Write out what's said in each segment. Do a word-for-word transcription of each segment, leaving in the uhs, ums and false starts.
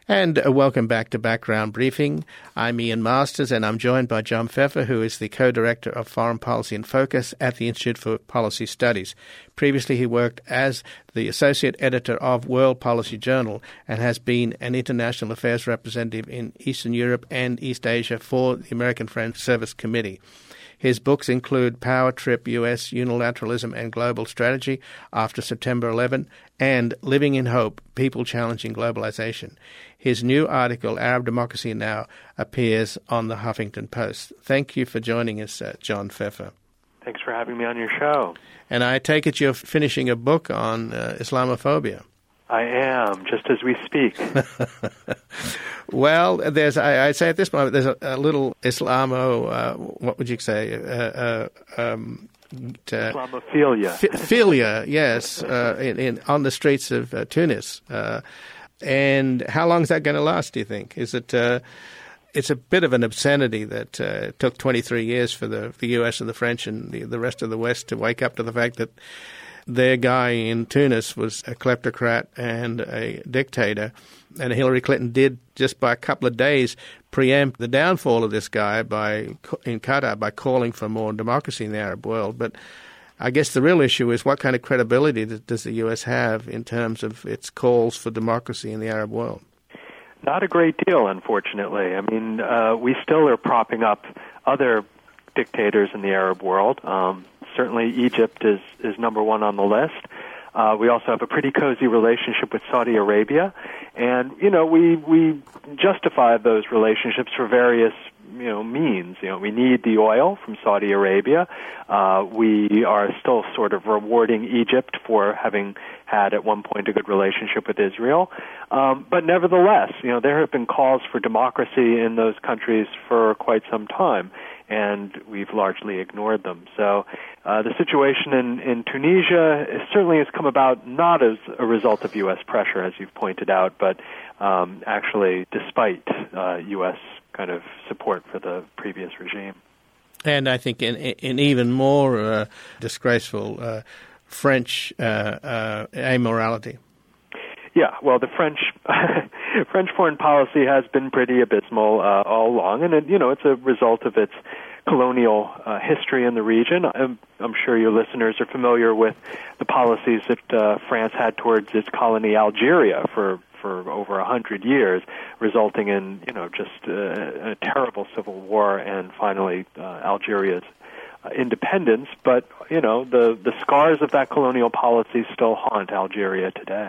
And uh, welcome back to Background Briefing. I'm Ian Masters, and I'm joined by John Pfeffer, who is the co-director of Foreign Policy in Focus at the Institute for Policy Studies. Previously, he worked as the associate editor of World Policy Journal and has been an international affairs representative in Eastern Europe and East Asia for the American Foreign Service Committee. His books include Power Trip, U S Unilateralism and Global Strategy After September eleventh and Living in Hope, People Challenging Globalization. His new article, Arab Democracy Now, appears on the Huffington Post. Thank you for joining us, uh, John Pfeffer. Thanks for having me on your show. And I take it you're finishing a book on uh, Islamophobia. I am, just as we speak. Well, there's, I, I'd say at this moment, there's a, a little Islamo, uh, what would you say? Uh, uh, um, to, Islamophilia. F- philia, yes, uh, in, in, on the streets of uh, Tunis. Uh, and how long is that going to last, do you think? Is it... Uh, It's a bit of an obscenity that uh, it took twenty-three years for the, the U S and the French and the, the rest of the West to wake up to the fact that their guy in Tunis was a kleptocrat and a dictator. And Hillary Clinton did, just by a couple of days, preempt the downfall of this guy by in Qatar by calling for more democracy in the Arab world. But I guess the real issue is what kind of credibility does the U S have in terms of its calls for democracy in the Arab world? Not a great deal, unfortunately. I mean, uh, we still are propping up other dictators in the Arab world. Um, certainly Egypt is, is number one on the list. Uh, we also have a pretty cozy relationship with Saudi Arabia. And, you know, we, we justify those relationships for various, you know, means. You know, we need the oil from Saudi Arabia. Uh, we are still sort of rewarding Egypt for having had at one point a good relationship with Israel. Um, but nevertheless, you know, there have been calls for democracy in those countries for quite some time, and we've largely ignored them. So uh, the situation in, in Tunisia is, certainly has come about not as a result of U S pressure, as you've pointed out, but um, actually despite uh, U S kind of support for the previous regime. And I think in, in even more uh, disgraceful uh, French uh, uh, amorality. Yeah, well, the French French foreign policy has been pretty abysmal uh, all along, and it, you know, it's a result of its colonial uh, history in the region. I'm, I'm sure your listeners are familiar with the policies that uh, France had towards its colony Algeria for for over a hundred years, resulting in, you know, just uh, a terrible civil war and finally uh, Algeria's uh, independence. But, you know, the, the scars of that colonial policy still haunt Algeria today.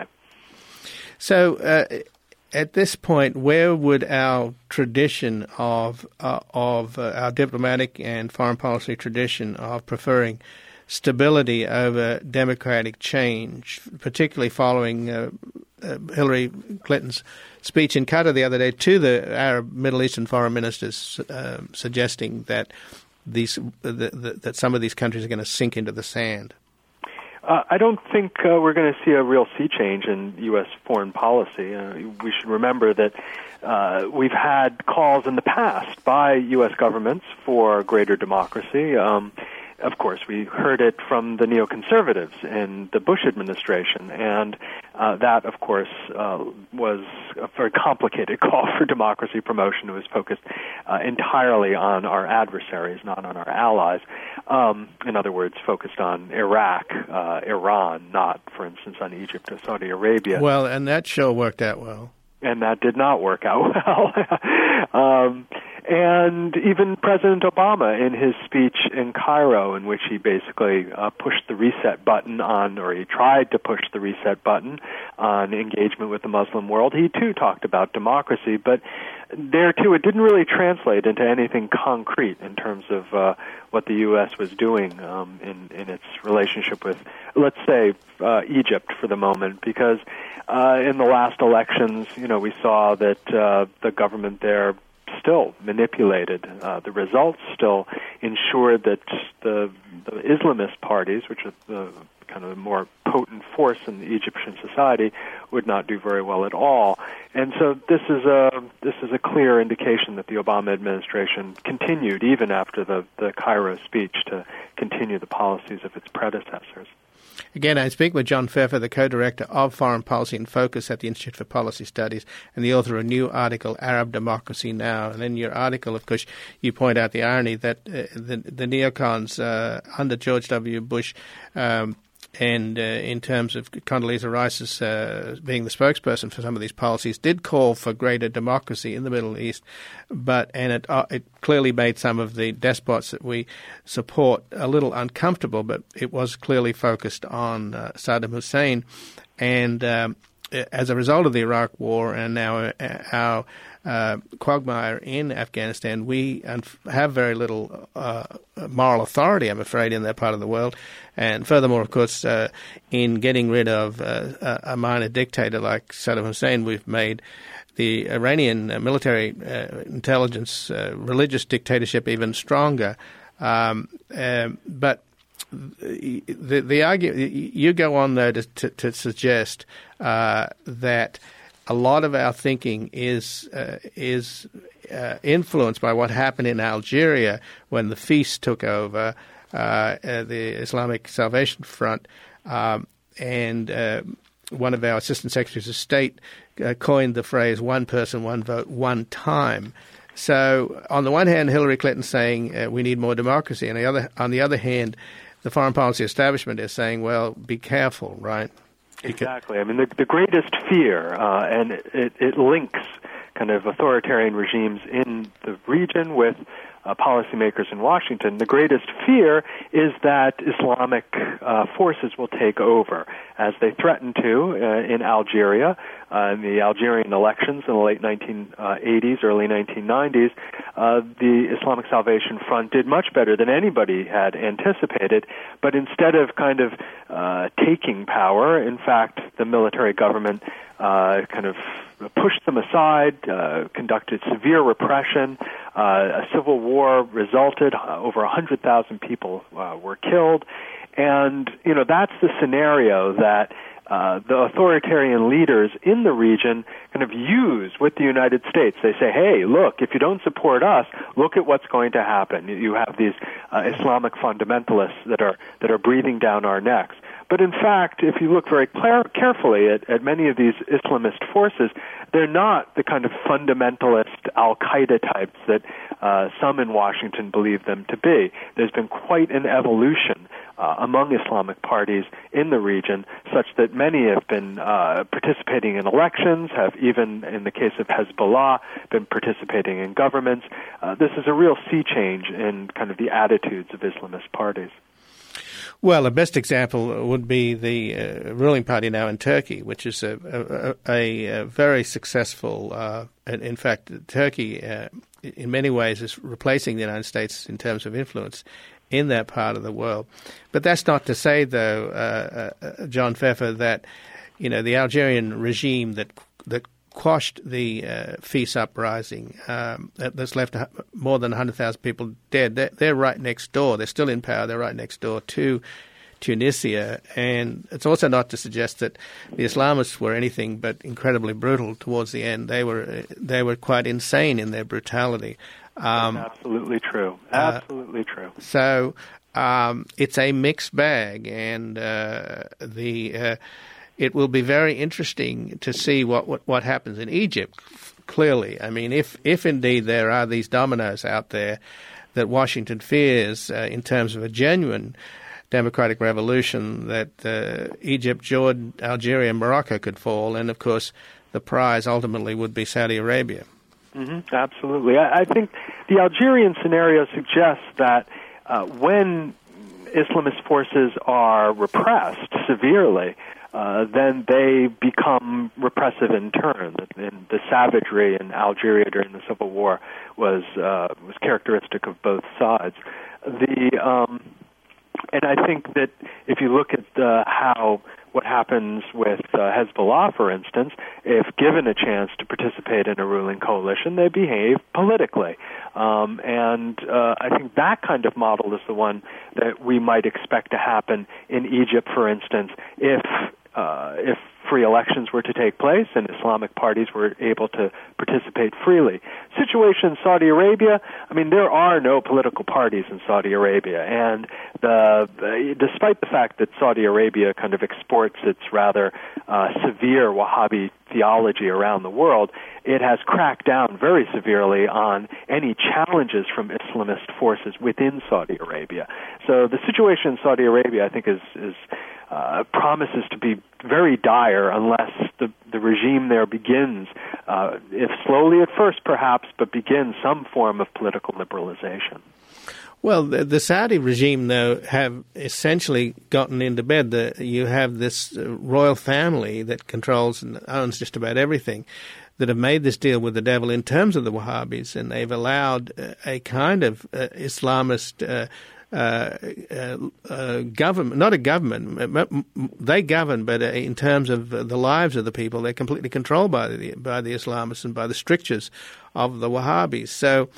So uh, at this point, where would our tradition of, uh, of uh, our diplomatic and foreign policy tradition of preferring stability over democratic change, particularly following uh, uh, Hillary Clinton's speech in Qatar the other day to the Arab Middle Eastern foreign ministers, uh, suggesting that these the, the, that some of these countries are going to sink into the sand? Uh, I don't think uh, we're going to see a real sea change in U S foreign policy. Uh, we should remember that uh, we've had calls in the past by U S governments for greater democracy. Um, Of course, we heard it from the neoconservatives in the Bush administration, and uh, that, of course, uh, was a very complicated call for democracy promotion. It was focused uh, entirely on our adversaries, not on our allies. Um, in other words, focused on Iraq, uh, Iran, not, for instance, on Egypt or Saudi Arabia. Well, and that sure worked out well. And that did not work out well. um, and even President Obama, in his speech in Cairo, in which he basically uh, pushed the reset button on, or he tried to push the reset button on engagement with the Muslim world, he too talked about democracy. But there too, it didn't really translate into anything concrete in terms of uh, what the U S was doing um, in, in its relationship with, let's say, uh, Egypt for the moment, because uh, in the last elections, you know, we saw that uh, the government there still manipulated uh, the results, still ensured that the, the Islamist parties, which are the kind of a more potent force in the Egyptian society, would not do very well at all. And so this is a this is a clear indication that the Obama administration continued, even after the, the Cairo speech, to continue the policies of its predecessors. Again, I speak with John Pfeffer, the co-director of Foreign Policy in Focus at the Institute for Policy Studies and the author of a new article, Arab Democracy Now. And in your article, of course, you point out the irony that uh, the, the neocons uh, under George W. Bush um, and uh, in terms of Condoleezza Rice's uh, being the spokesperson for some of these policies, did call for greater democracy in the Middle East, but and it uh, it clearly made some of the despots that we support a little uncomfortable. But it was clearly focused on uh, Saddam Hussein, and um, as a result of the Iraq War and now uh, our uh, quagmire in Afghanistan, we have very little uh, moral authority, I'm afraid, in that part of the world. And furthermore, of course, uh, in getting rid of uh, a minor dictator like Saddam Hussein, we've made the Iranian uh, military uh, intelligence uh, religious dictatorship even stronger. Um, um, but the the argument, you go on though to, to, to suggest uh, that a lot of our thinking is uh, is uh, influenced by what happened in Algeria when the feast took over uh, uh, the Islamic Salvation Front, um, and uh, one of our assistant secretaries of state uh, coined the phrase "one person, one vote, one time." So, on the one hand, Hillary Clinton saying uh, we need more democracy, and the other, on the other hand, the foreign policy establishment is saying, well, be careful, right? Exactly. I mean, the, the greatest fear, uh, and it, it links kind of authoritarian regimes in the region with uh, policymakers in Washington. The greatest fear is that Islamic uh, forces will take over, as they threatened to uh, in Algeria, uh, in the Algerian elections in the late nineteen eighties, early nineteen nineties. Uh, the Islamic Salvation Front did much better than anybody had anticipated, but instead of kind of uh, taking power, in fact, the military government uh, kind of pushed them aside, uh, conducted severe repression. Uh, a civil war resulted. Uh, over one hundred thousand people uh, were killed. And, you know, that's the scenario that uh, the authoritarian leaders in the region kind of use with the United States. They say, hey, look, if you don't support us, look at what's going to happen. You have these uh, Islamic fundamentalists that are that are breathing down our necks. But in fact, if you look very clar- carefully at, at many of these Islamist forces, they're not the kind of fundamentalist Al-Qaeda types that uh, some in Washington believe them to be. There's been quite an evolution uh, among Islamic parties in the region, such that many have been uh, participating in elections, have even, in the case of Hezbollah, been participating in governments. Uh, this is a real sea change in kind of the attitudes of Islamist parties. Well, the best example would be the uh, ruling party now in Turkey, which is a, a, a, a very successful, uh, in fact, Turkey uh, in many ways is replacing the United States in terms of influence in that part of the world. But that's not to say, though, uh, uh, John Pfeffer, that, you know, the Algerian regime that that quashed the uh, Feast uprising, um, that's left more than one hundred thousand people dead. They're, they're right next door. They're still in power. They're right next door to Tunisia. And it's also not to suggest that the Islamists were anything but incredibly brutal towards the end. They were they were quite insane in their brutality. Um, That's absolutely true. Absolutely uh, true. So um, it's a mixed bag, and uh, the uh, it will be very interesting to see what, what, what happens in Egypt, clearly. I mean, if, if indeed there are these dominoes out there that Washington fears uh, in terms of a genuine democratic revolution, that uh, Egypt, Jordan, Algeria, and Morocco could fall, and, of course, the prize ultimately would be Saudi Arabia. Mm-hmm, absolutely. I, I think the Algerian scenario suggests that uh, when Islamist forces are repressed severely, Uh, then they become repressive in turn. And the savagery in Algeria during the Civil War was uh, was characteristic of both sides. The um, and I think that if you look at uh, how what happens with uh, Hezbollah, for instance, if given a chance to participate in a ruling coalition, they behave politically. Um, and uh, I think that kind of model is the one that we might expect to happen in Egypt, for instance, if Uh, if free elections were to take place and Islamic parties were able to participate freely. Situation in Saudi Arabia, I mean, there are no political parties in Saudi Arabia, and the, the, despite the fact that Saudi Arabia kind of exports its rather uh, severe Wahhabi theology around the world, it has cracked down very severely on any challenges from Islamist forces within Saudi Arabia. So the situation in Saudi Arabia, I think, is is uh, promises to be very dire unless the the regime there begins, uh, if slowly at first perhaps, but begins some form of political liberalization. Well, the, the Saudi regime, though, have essentially gotten into bed. The, you have this uh, royal family that controls and owns just about everything, that have made this deal with the devil in terms of the Wahhabis, and they've allowed uh, a kind of uh, Islamist uh, uh, uh, uh, government, not a government, they govern, but uh, in terms of uh, the lives of the people, they're completely controlled by the, by the Islamists and by the strictures of the Wahhabis. So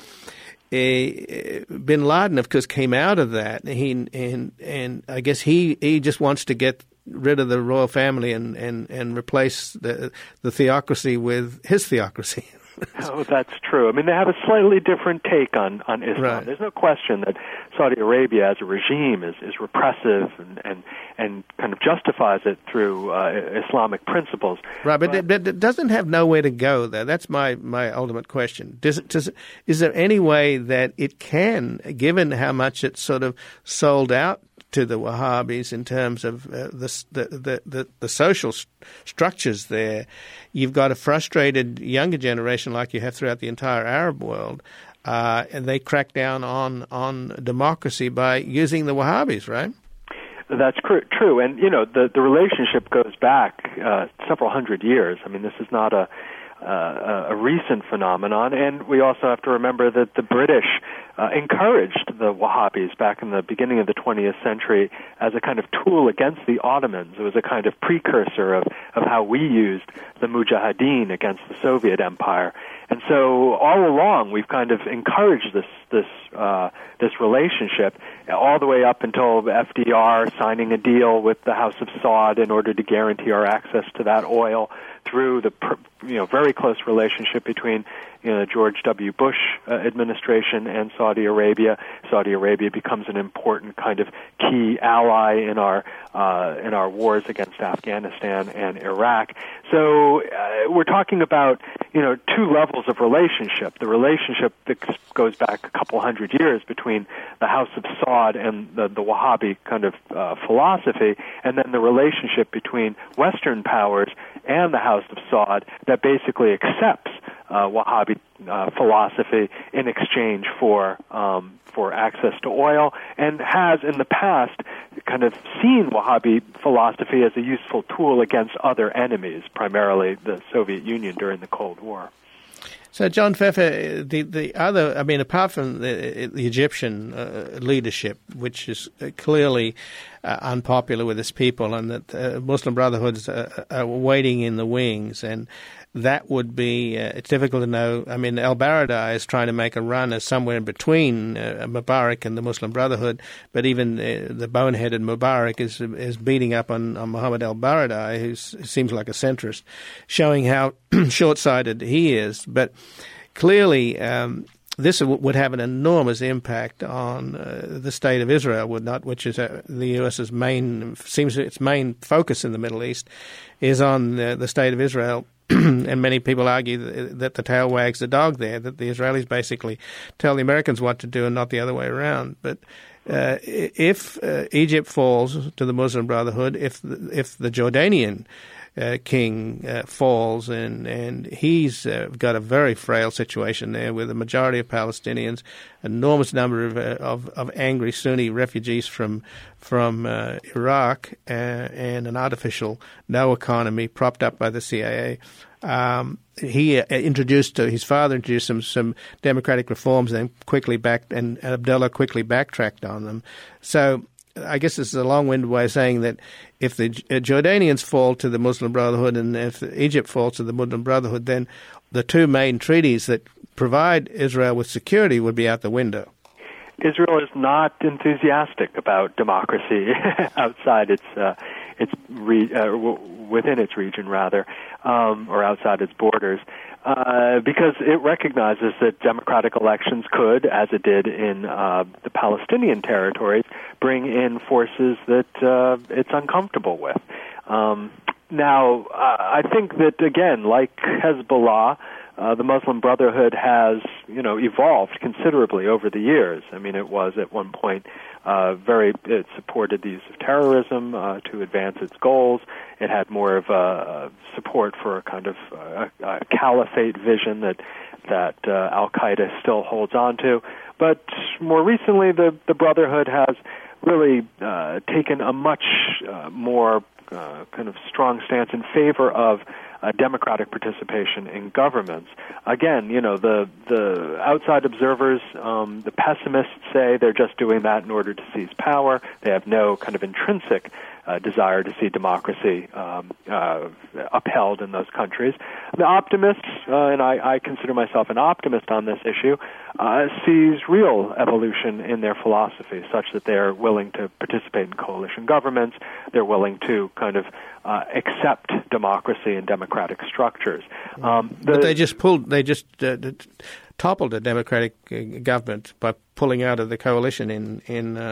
Uh, bin Laden, of course, came out of that, he, and and I guess he, he just wants to get rid of the royal family and, and, and replace the the theocracy with his theocracy. Oh, that's true. I mean, they have a slightly different take on, on Islam. Right. There's no question that Saudi Arabia as a regime is, is repressive and, and, and kind of justifies it through uh, Islamic principles. Right, but, but, it, it doesn't have nowhere to go there. That's my, my ultimate question. Does it, does it, is there any way that it can, given how much it's sort of sold out to the Wahhabis in terms of uh, the, the, the, the social st- structures there, you've got a frustrated younger generation like you have throughout the entire Arab world, uh, and they crack down on, on democracy by using the Wahhabis, right? That's cr- true. And, you know, the, the relationship goes back uh, several hundred years. I mean, this is not a Uh, a recent phenomenon, and we also have to remember that the British uh, encouraged the Wahhabis back in the beginning of the twentieth century as a kind of tool against the Ottomans. It was a kind of precursor of, of how we used the Mujahideen against the Soviet Empire. And so all along we've kind of encouraged this this uh, this relationship all the way up until F D R signing a deal with the House of Saud in order to guarantee our access to that oil, through the you know very close relationship between you know, the George W. Bush uh, administration and Saudi Arabia. Saudi Arabia becomes an important kind of key ally in our uh, in our wars against Afghanistan and Iraq. So uh, we're talking about you know two levels of relationship: the relationship that goes back a couple hundred years between the House of Saud and the, the Wahhabi kind of uh, philosophy, and then the relationship between Western powers and the House of Saud that basically accepts uh, Wahhabi uh, philosophy in exchange for um, for access to oil, and has in the past kind of seen Wahhabi philosophy as a useful tool against other enemies, primarily the Soviet Union during the Cold War. So, John Pfeffer, the, the other, I mean, apart from the, the Egyptian uh, leadership, which is clearly uh, unpopular with its people, and that uh, Muslim Brotherhood's uh, are waiting in the wings, and that would be, uh, it's difficult to know. I mean, al-Baradei is trying to make a run as somewhere in between uh, Mubarak and the Muslim Brotherhood, but even uh, the boneheaded Mubarak is is beating up on, on Mohammed al-Baradei, who seems like a centrist, showing how short-sighted he is. But clearly, um, this w- would have an enormous impact on uh, the state of Israel, would not, which is uh, the U.S.'s main, seems its main focus in the Middle East, is on uh, the state of Israel. And many people argue that the tail wags the dog there, that the Israelis basically tell the Americans what to do and not the other way around. But uh, if uh, Egypt falls to the Muslim Brotherhood, if the, if the Jordanian uh, king uh, falls, and, and he's uh, got a very frail situation there with a majority of Palestinians, enormous number of, uh, of, of angry Sunni refugees from from uh, Iraq, uh, and an artificial no economy propped up by the C I A. Um, he uh, introduced, uh, his father introduced some, some democratic reforms, and quickly backed, and, and Abdullah quickly backtracked on them. So I guess this is a long-winded way of saying that if the Jordanians fall to the Muslim Brotherhood and if Egypt falls to the Muslim Brotherhood, then the two main treaties that provide Israel with security would be out the window. Israel is not enthusiastic about democracy outside its uh, its re- uh, w- within its region, rather, um, or outside its borders. Uh, because it recognizes that democratic elections could, as it did in uh, the Palestinian territories, bring in forces that uh, it's uncomfortable with. Um, now, uh, I think that, again, like Hezbollah, uh, the Muslim Brotherhood has, you know, evolved considerably over the years. I mean, it was at one point uh, very, it supported the use of terrorism uh, to advance its goals. It had more of a support for a kind of uh, a caliphate vision that that uh, Al-Qaeda still holds on to. But more recently, the, the Brotherhood has really uh, taken a much uh, more uh, kind of strong stance in favor of uh, democratic participation in governments. Again, you know, the the outside observers, um, the pessimists say they're just doing that in order to seize power. They have no kind of intrinsic Uh, desire to see democracy um, uh, upheld in those countries. The optimists, uh, and I, I consider myself an optimist on this issue, uh, sees real evolution in their philosophy, such that they're willing to participate in coalition governments. They're willing to kind of uh, accept democracy and democratic structures. Um, the, but they just pulled, they just uh, toppled a democratic uh, government by pulling out of the coalition in in. Uh,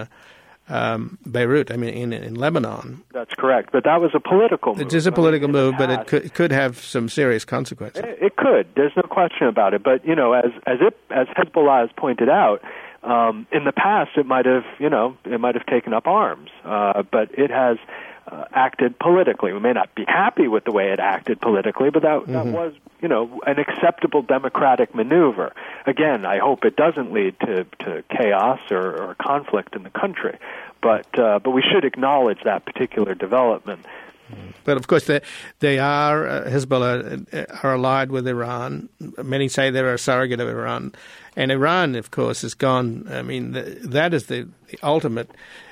Um, Beirut, I mean, in, in Lebanon. That's correct, but that was a political move. It is a political I mean, move, but it could, it could have some serious consequences. It, it could. There's no question about it. But, you know, as as it as Hezbollah has pointed out, um, in the past it might have, you know, it might have taken up arms, uh, but it has uh, acted politically. We may not be happy with the way it acted politically, but that, mm-hmm. that was, you know, an acceptable democratic maneuver. Again, I hope it doesn't lead to, to chaos or, or conflict in the country, but uh, but we should acknowledge that particular development. But of course, they, they are, uh, Hezbollah are allied with Iran. Many say they're a surrogate of Iran. And Iran, of course, has gone, I mean, the, that is the, the ultimate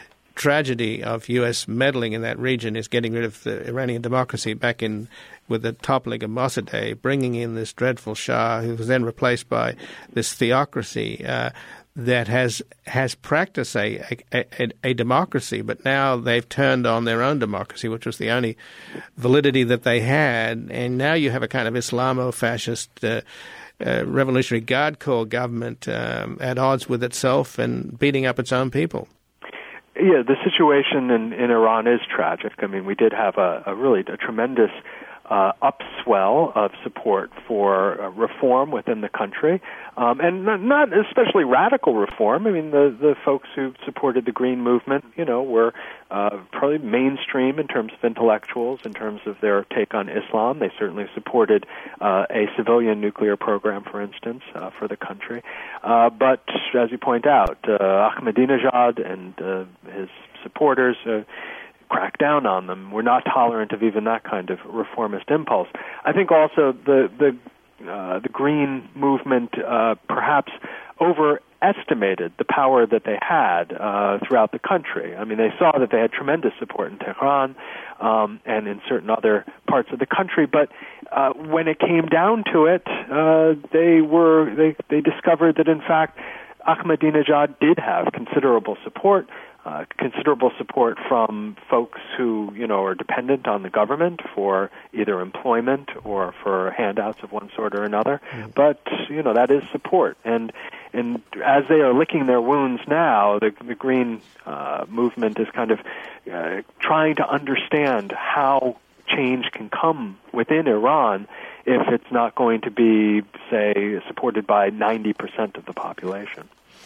tragedy of U S meddling in that region, is getting rid of the Iranian democracy back in with the toppling of Mossadegh, bringing in this dreadful Shah, who was then replaced by this theocracy uh, that has has practiced a, a, a, a democracy, but now they've turned on their own democracy, which was the only validity that they had, and now you have a kind of Islamo-fascist uh, uh, Revolutionary Guard Corps government um, at odds with itself and beating up its own people. Yeah, the situation in, in Iran is tragic. I mean, we did have a, a really a tremendous uh, upswell of support for uh, reform within the country, um, and not, not especially radical reform. I mean, the, the folks who supported the Green Movement, you know, were uh, probably mainstream in terms of intellectuals, in terms of their take on Islam. They certainly supported uh, a civilian nuclear program, for instance, uh, for the country. Uh, but as you point out, uh, Ahmadinejad and uh, his supporters uh, crack down on them. We're not tolerant of even that kind of reformist impulse. I think also the the uh, the Green Movement uh, perhaps overestimated the power that they had uh, throughout the country. I mean, they saw that they had tremendous support in Tehran um, and in certain other parts of the country, but uh, when it came down to it, uh, they were they they discovered that in fact Ahmadinejad did have considerable support. Uh, considerable support from folks who, you know, are dependent on the government for either employment or for handouts of one sort or another. Mm. But, you know, that is support. And and as they are licking their wounds now, the, the Green uh, movement is kind of uh, trying to understand how change can come within Iran if it's not going to be, say, supported by ninety percent of the population.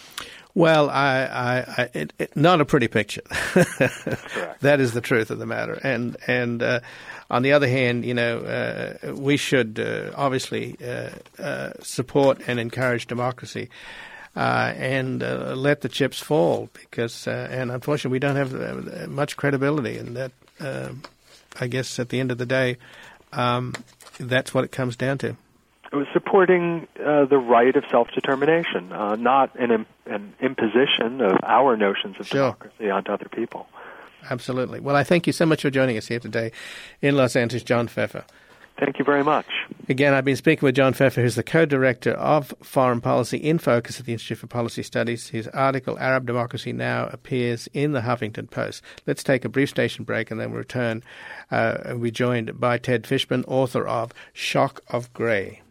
Well, I, I, I it, it, not a pretty picture. Correct. That is the truth of the matter. And and uh, on the other hand, you know, uh, we should uh, obviously uh, uh, support and encourage democracy uh, and uh, let the chips fall, because uh, and unfortunately we don't have uh, much credibility, and that uh, I guess at the end of the day, um, that's what it comes down to. It was supporting uh, the right of self-determination, uh, not an, an imposition of our notions of sure. democracy onto other people. Absolutely. Well, I thank you so much for joining us here today in Los Angeles, John Pfeffer. Thank you very much. Again, I've been speaking with John Pfeffer, who's the co-director of Foreign Policy in Focus at the Institute for Policy Studies. His article, Arab Democracy Now, appears in the Huffington Post. Let's take a brief station break and then we'll return. Uh, and we're joined by Ted Fishman, author of Shock of Grey.